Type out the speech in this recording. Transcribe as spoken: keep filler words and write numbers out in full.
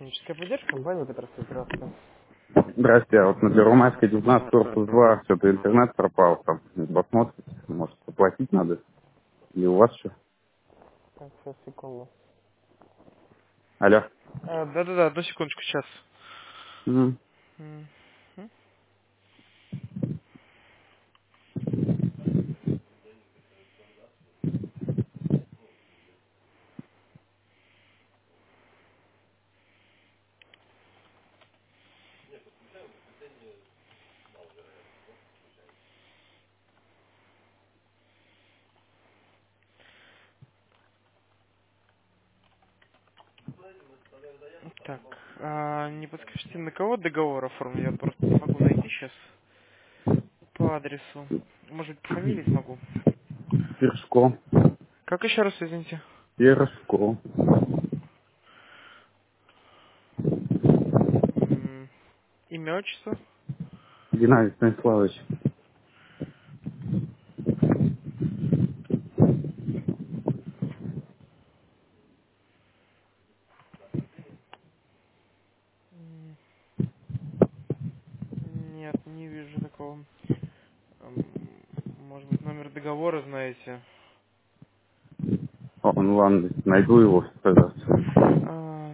Техническая поддержка, компания Петровская, здравствуйте. Здрасте, а вот на Первомайской девятнадцать корпус два, что-то интернет пропал, там, посмотрите, может, оплатить надо, или у вас что? Так, сейчас, секунду. Алло. А, Да-да-да, одну секундочку, сейчас. Мгм. Мгм. Так, а, не подскажите, на кого договор оформлен? Я просто не могу найти сейчас по адресу. Может быть, по фамилии смогу? Пирожко. Как еще раз, извините? Пирожко. М, Имя, отчество? Геннадий Станиславович. М, Нет, не вижу такого. М, Может быть, номер договора знаете? О, ну ладно, найду его, пожалуйста.